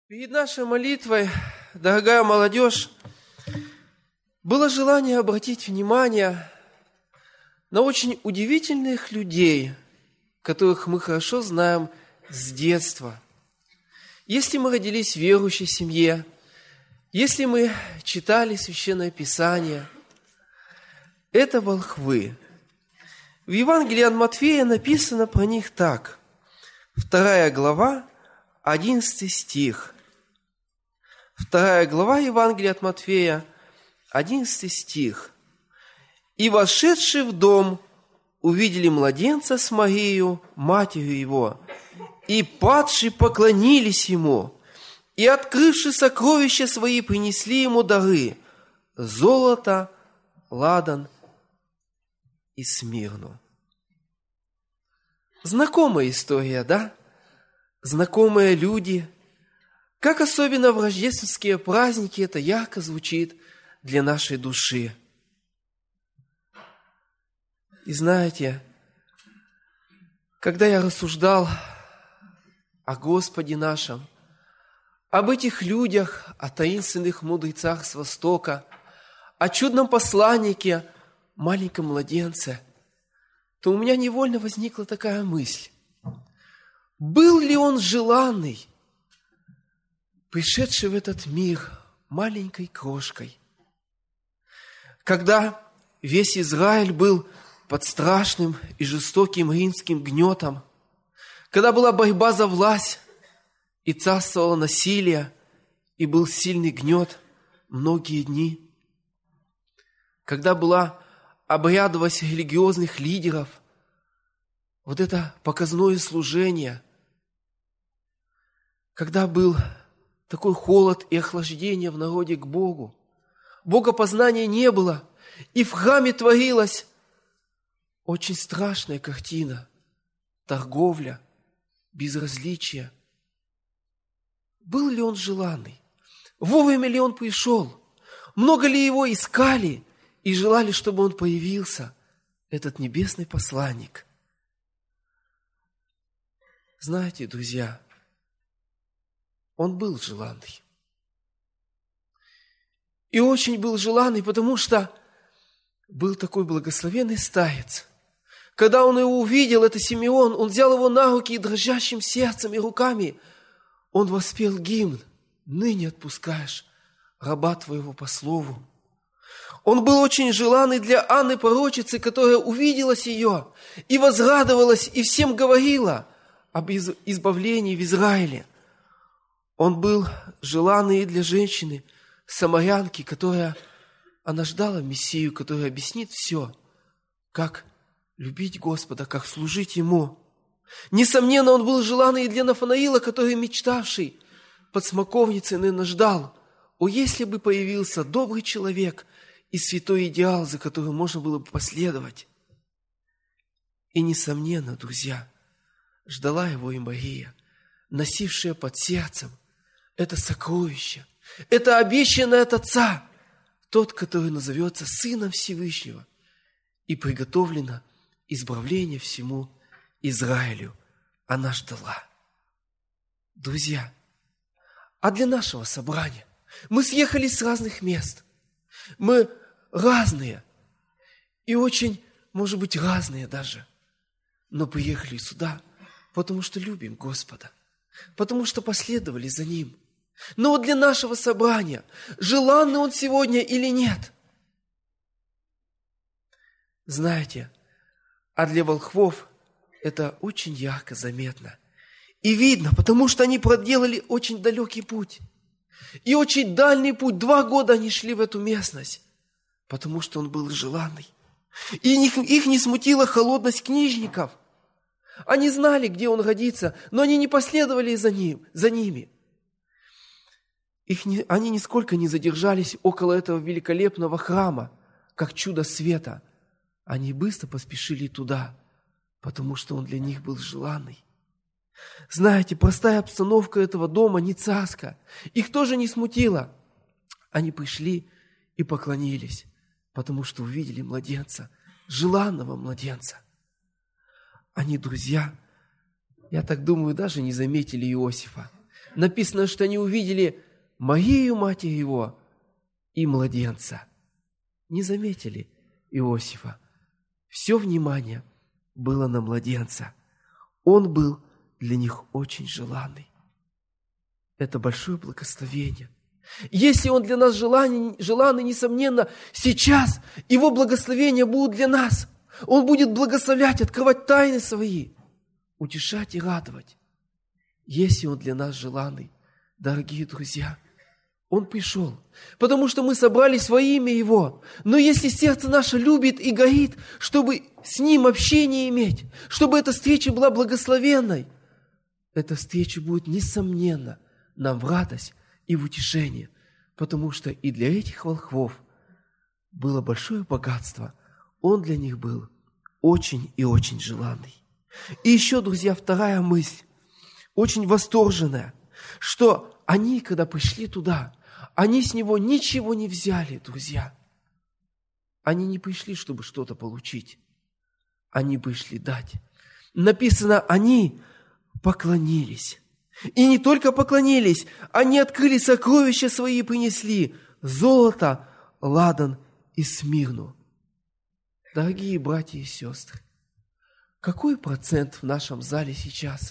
Перед нашей молитвой, дорогая молодежь, было желание обратить внимание на очень удивительных людей, которых мы хорошо знаем с детства. Если мы родились в верующей семье, если мы читали Священное Писание, это волхвы. В Евангелии от Матфея написано про них так. 2 глава, 11 стих. 2 глава Евангелия от Матфея, 11 стих. «И, вошедшие в дом, увидели младенца с Марией, матерью его, и, падшие, поклонились ему, и, открывши сокровища свои, принесли ему дары – золото, ладан и смирну». Знакомая история, да? Знакомые люди. Как особенно в рождественские праздники это ярко звучит для нашей души. И знаете, когда я рассуждал о Господе нашем, об этих людях, о таинственных мудрецах с Востока, о чудном посланнике, маленьком младенце, то у меня невольно возникла такая мысль. Был ли он желанный, пришедший в этот мир маленькой крошкой? Когда весь Израиль был под страшным и жестоким римским гнетом, когда была борьба за власть и царствовало насилие, и был сильный гнет многие дни, когда была обрядовость религиозных лидеров, вот это показное служение, когда был такой холод и охлаждение в народе к Богу, богопознания не было, и в храме творилась очень страшная картина, торговля, безразличие. Был ли он желанный? Вовремя ли он пришел? Много ли его искали и желали, чтобы он появился, этот небесный посланник? Знаете, друзья, он был желанный. И очень был желанный, потому что был такой благословенный старец. Когда он его увидел, это Симеон, он взял его на руки и дрожащим сердцем и руками он воспел гимн: «Ныне отпускаешь раба твоего по слову». Он был очень желанный для Анны Пророчицы, которая увиделась ее и возрадовалась, и всем говорила об избавлении в Израиле. Он был желанный и для женщины, самарянки, она ждала Мессию, который объяснит все, как любить Господа, как служить Ему. Несомненно, он был желанный и для Нафанаила, который, мечтавший под смоковницей, наверное, ждал: о, если бы появился добрый человек и святой идеал, за которым можно было бы последовать. И, несомненно, друзья, ждала его и Мария, носившая под сердцем это сокровище, это обещанное от Отца, тот, который назовется Сыном Всевышнего, и приготовлено избавление всему Израилю. Она ждала. Друзья, а для нашего собрания мы съехали с разных мест. Мы разные и очень, может быть, разные даже, но приехали сюда, потому что любим Господа, потому что последовали за Ним. Но вот для нашего собрания, желанный он сегодня или нет? Знаете, а для волхвов это очень ярко заметно. И видно, потому что они проделали очень далекий путь. И очень дальний путь. 2 года они шли в эту местность, потому что он был желанный. И их не смутила холодность книжников. Они знали, где он родится, но они не последовали за ними. Они нисколько не задержались около этого великолепного храма, как чудо света. Они быстро поспешили туда, потому что он для них был желанный. Знаете, простая обстановка этого дома не царская. Их тоже не смутила. Они пришли и поклонились, потому что увидели младенца, желанного младенца. Они, друзья, я так думаю, даже не заметили Иосифа. написано, что они увидели Марию, матерь его, и младенца. Не заметили Иосифа. Все внимание было на младенца. Он был для них очень желанный. Это большое благословение. Если Он для нас желанный, несомненно, сейчас Его благословения будут для нас. Он будет благословлять, открывать тайны свои, утешать и радовать. Если Он для нас желанный, дорогие друзья, Он пришел, потому что мы собрались во имя Его. Но если сердце наше любит и горит, чтобы с Ним общение иметь, чтобы эта встреча была благословенной, эта встреча будет, несомненно, нам в радость и в утешение, потому что и для этих волхвов было большое богатство. Он для них был очень и очень желанный. И еще, друзья, вторая мысль, очень восторженная, что они, когда пришли туда, они с него ничего не взяли, друзья. Они не пришли, чтобы что-то получить. Они пришли дать. Написано, они поклонились. И не только поклонились, они открыли сокровища свои и принесли золото, ладан и смирну. Дорогие братья и сестры, какой процент в нашем зале сейчас,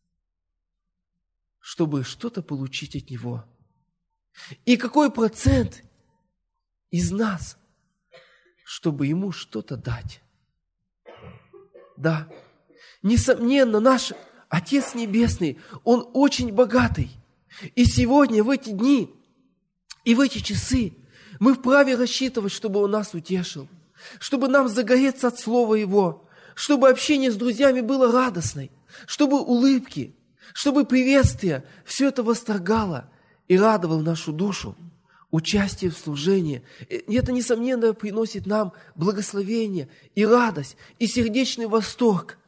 чтобы что-то получить от Него? И какой процент из нас, чтобы Ему что-то дать? Да, несомненно, наш Отец Небесный, Он очень богатый. И сегодня, в эти дни и в эти часы мы вправе рассчитывать, чтобы Он нас утешил, чтобы нам загореться от Слова Его, чтобы общение с друзьями было радостной, чтобы улыбки, чтобы приветствие, все это восторгало и радовало нашу душу. Участие в служении, и это, несомненно, приносит нам благословение и радость, и сердечный восторг.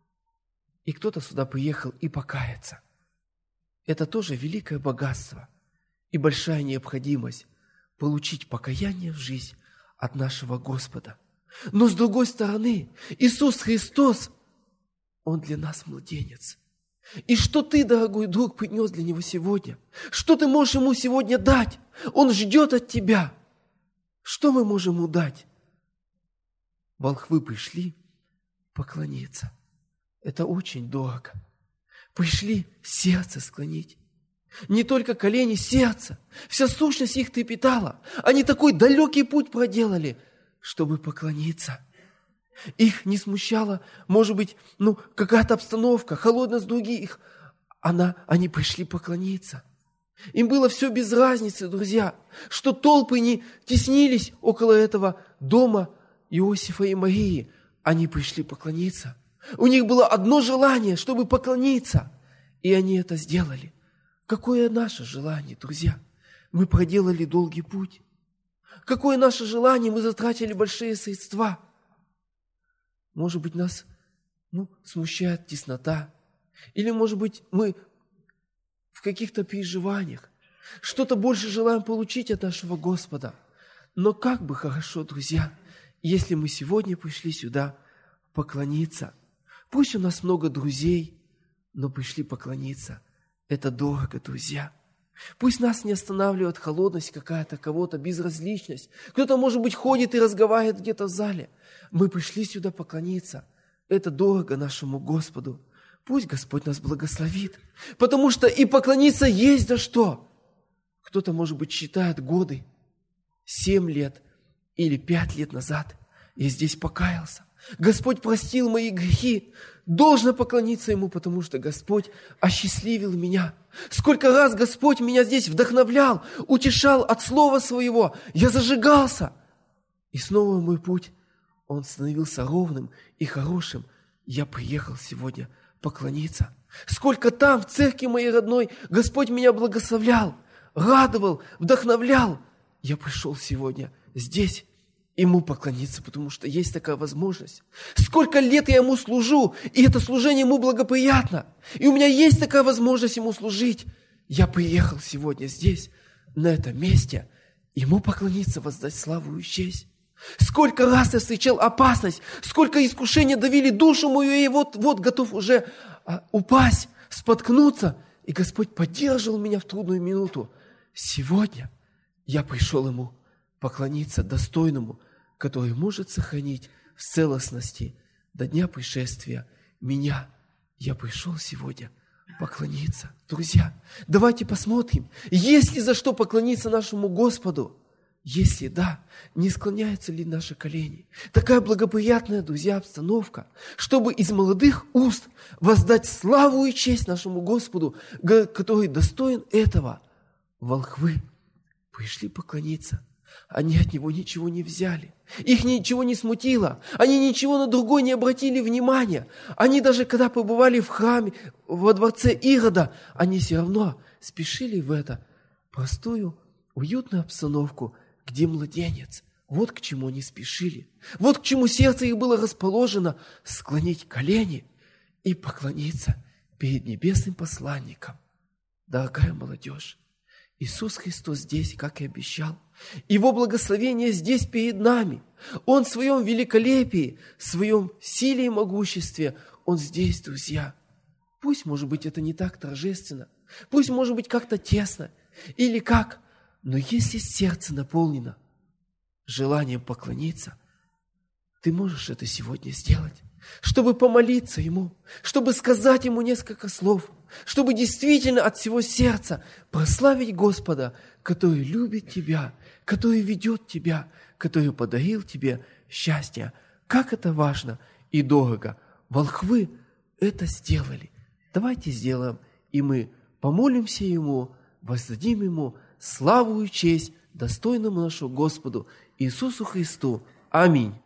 И кто-то сюда приехал и покаяться. Это тоже великое богатство и большая необходимость получить покаяние в жизнь от нашего Господа. Но с другой стороны, Иисус Христос, Он для нас младенец. И что ты, дорогой друг, принес для Него сегодня? Что ты можешь Ему сегодня дать? Он ждет от тебя. Что мы можем Ему дать? Волхвы пришли поклониться. Это очень дорого. Пришли сердце склонить. Не только колени, сердце. Вся сущность их трепетала. Они такой далекий путь проделали, чтобы поклониться. Их не смущала, может быть, какая-то обстановка, холодность других. Они пришли поклониться. Им было все без разницы, друзья, что толпы не теснились около этого дома Иосифа и Марии. Они пришли поклониться. У них было одно желание, чтобы поклониться. И они это сделали. Какое наше желание, друзья? Мы проделали долгий путь. Какое наше желание? Мы затратили большие средства. Может быть, нас смущает теснота. Или, может быть, мы в каких-то переживаниях что-то больше желаем получить от нашего Господа. Но как бы хорошо, друзья, если мы сегодня пришли сюда поклониться. Пусть у нас много друзей, но пришли поклониться. Это дорого, друзья. Пусть нас не останавливает холодность какая-то, кого-то, безразличность. Кто-то, может быть, ходит и разговаривает где-то в зале. Мы пришли сюда поклониться. Это дорого нашему Господу. Пусть Господь нас благословит. Потому что и поклониться есть за что. Кто-то, может быть, считает годы. 7 лет или 5 лет назад я здесь покаялся. Господь простил мои грехи. Должно поклониться Ему, потому что Господь осчастливил меня. Сколько раз Господь меня здесь вдохновлял, утешал от Слова Своего. Я зажигался. И снова мой путь, он становился ровным и хорошим. Я приехал сегодня поклониться. Сколько там, в церкви моей родной, Господь меня благословлял, радовал, вдохновлял. Я пришел сегодня здесь Ему поклониться, потому что есть такая возможность. Сколько лет я Ему служу, и это служение Ему благоприятно. И у меня есть такая возможность Ему служить. Я приехал сегодня здесь, на этом месте, Ему поклониться, воздать славу и честь. Сколько раз я встречал опасность, сколько искушений давили душу мою, и вот готов уже упасть, споткнуться. и Господь поддерживал меня в трудную минуту. Сегодня я пришел Ему поклониться достойному, который может сохранить в целостности до дня пришествия меня. Я пришел сегодня поклониться. Друзья, давайте посмотрим, есть ли за что поклониться нашему Господу. Если да, не склоняются ли наши колени? Такая благоприятная, друзья, обстановка, чтобы из молодых уст воздать славу и честь нашему Господу, который достоин этого. Волхвы пришли поклониться. Они от Него ничего не взяли. Их ничего не смутило. Они ничего на другое не обратили внимания. Они даже когда побывали в храме, во дворце Ирода, они все равно спешили в это простую, уютную обстановку, где младенец. Вот к чему они спешили. Вот к чему сердце их было расположено склонить колени и поклониться перед небесным посланником. Дорогая молодежь, Иисус Христос здесь, как и обещал. Его благословение здесь перед нами. Он в своем великолепии, в своем силе и могуществе, Он здесь, друзья. Пусть, может быть, это не так торжественно, пусть, может быть, как-то тесно, или как, но если сердце наполнено желанием поклониться, ты можешь это сегодня сделать, чтобы помолиться Ему, чтобы сказать Ему несколько слов, чтобы действительно от всего сердца прославить Господа, который любит тебя, который ведет тебя, который подарил тебе счастье. Как это важно и дорого. Волхвы это сделали. Давайте сделаем, и мы помолимся Ему, воздадим Ему славу и честь достойному нашему Господу Иисусу Христу. Аминь.